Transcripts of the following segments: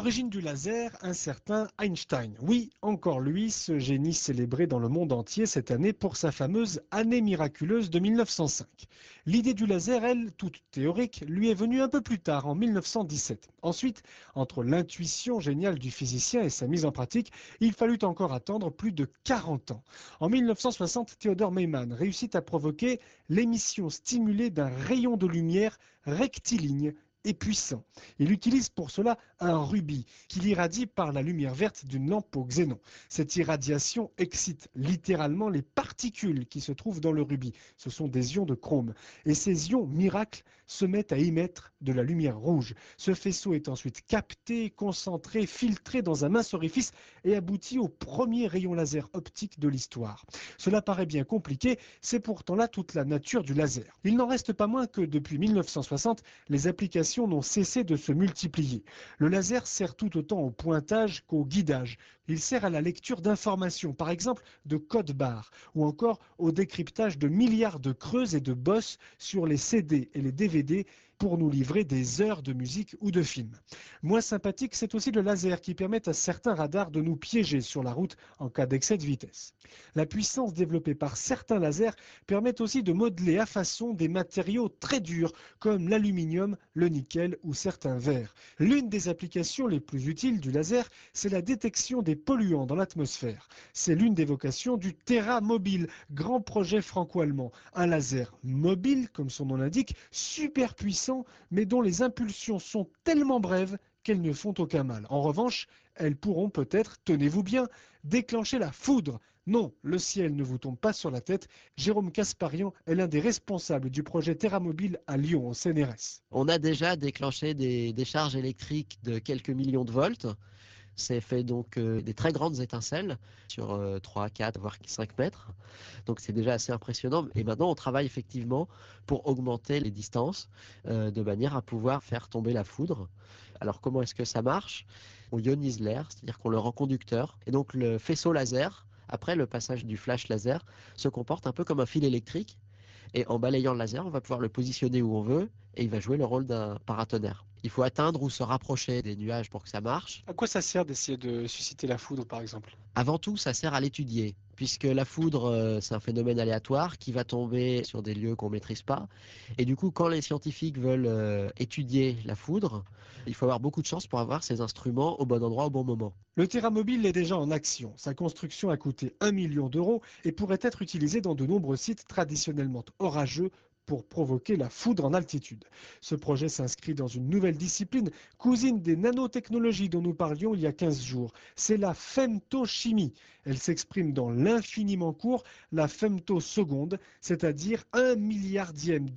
l'origine du laser, un certain Einstein. Oui, encore lui, ce génie célébré dans le monde entier cette année pour sa fameuse année miraculeuse de 1905. L'idée du laser, elle, toute théorique, lui est venue un peu plus tard, en 1917. Ensuite, entre l'intuition géniale du physicien et sa mise en pratique, il fallut encore attendre plus de 40 ans. En 1960, Theodor Neumann réussit à provoquer l'émission stimulée d'un rayon de lumière rectiligne et puissant. Il utilise pour cela un rubis qu'il irradie par la lumière verte d'une lampe au xénon. Cette irradiation excite littéralement les particules qui se trouvent dans le rubis. Ce sont des ions de chrome. Et ces ions, miracle, se mettent à émettre de la lumière rouge. Ce faisceau est ensuite capté, concentré, filtré dans un mince orifice et aboutit au premier rayon laser optique de l'histoire. Cela paraît bien compliqué, c'est pourtant là toute la nature du laser. Il n'en reste pas moins que depuis 1960, les applications n'ont cessé de se multiplier. Le laser sert tout autant au pointage qu'au guidage. Il sert à la lecture d'informations, par exemple de codes barres, ou encore au décryptage de milliards de creuses et de bosses sur les CD et les DVD pour nous livrer des heures de musique ou de films. Moins sympathique, c'est aussi le laser qui permet à certains radars de nous piéger sur la route en cas d'excès de vitesse. La puissance développée par certains lasers permet aussi de modeler à façon des matériaux très durs comme l'aluminium, le nickel ou certains verres. L'une des applications les plus utiles du laser, c'est la détection des polluants dans l'atmosphère. C'est l'une des vocations du Terra Mobile, grand projet franco-allemand. Un laser mobile, comme son nom l'indique, super puissant, mais dont les impulsions sont tellement brèves qu'elles ne font aucun mal. En revanche, elles pourront peut-être, tenez-vous bien, déclencher la foudre. Non, le ciel ne vous tombe pas sur la tête. Jérôme Casparian est l'un des responsables du projet Terra Mobile à Lyon, au CNRS. On a déjà déclenché des décharges électriques de quelques millions de volts. C'est fait donc des très grandes étincelles sur 3, 4, voire 5 mètres. Donc c'est déjà assez impressionnant. Et maintenant, on travaille effectivement pour augmenter les distances de manière à pouvoir faire tomber la foudre. Alors comment est-ce que ça marche? On ionise l'air, c'est-à-dire qu'on le rend conducteur. Et donc le faisceau laser, après le passage du flash laser, se comporte un peu comme un fil électrique. Et en balayant le laser, on va pouvoir le positionner où on veut et il va jouer le rôle d'un paratonnerre. Il faut atteindre ou se rapprocher des nuages pour que ça marche. À quoi ça sert d'essayer de susciter la foudre, par exemple? Avant tout, ça sert à l'étudier, puisque la foudre, c'est un phénomène aléatoire qui va tomber sur des lieux qu'on ne maîtrise pas. Et du coup, quand les scientifiques veulent étudier la foudre, il faut avoir beaucoup de chance pour avoir ces instruments au bon endroit au bon moment. Le Terra Mobile est déjà en action. Sa construction a coûté 1 million d'euros et pourrait être utilisé dans de nombreux sites traditionnellement orageux pour provoquer la foudre en altitude. Ce projet s'inscrit dans une nouvelle discipline, cousine des nanotechnologies dont nous parlions il y a 15 jours. C'est la femtochimie. Elle s'exprime dans l'infiniment court, la femtoseconde, c'est-à-dire 1 milliardième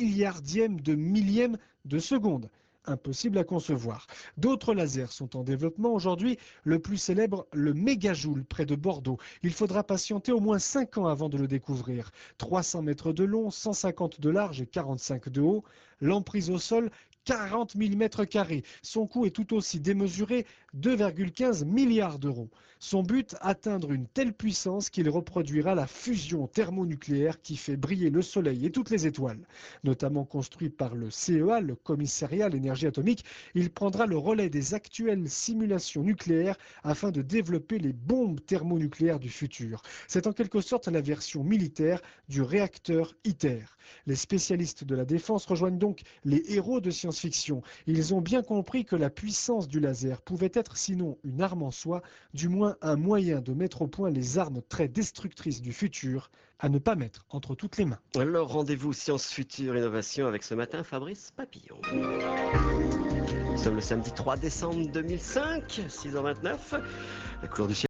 de millième de seconde. Impossible à concevoir. D'autres lasers sont en développement aujourd'hui, le plus célèbre, le mégajoule près de Bordeaux. Il faudra patienter au moins 5 ans avant de le découvrir. 300 mètres de long, 150 de large et 45 de haut. L'emprise au sol, 40 000 mètres carrés. Son coût est tout aussi démesuré, 2,15 milliards d'euros. Son but, atteindre une telle puissance qu'il reproduira la fusion thermonucléaire qui fait briller le Soleil et toutes les étoiles. Notamment construit par le CEA, le Commissariat à l'énergie atomique, il prendra le relais des actuelles simulations nucléaires afin de développer les bombes thermonucléaires du futur. C'est en quelque sorte la version militaire du réacteur ITER. Les spécialistes de la défense rejoignent donc les héros de science-fiction. Ils ont bien compris que la puissance du laser pouvait être sinon une arme en soi, du moins un moyen de mettre au point les armes très destructrices du futur à ne pas mettre entre toutes les mains. Alors rendez-vous Science Future Innovation avec ce matin Fabrice Papillon. Nous sommes le samedi 3 décembre 2005, 6h29. La couleur du ciel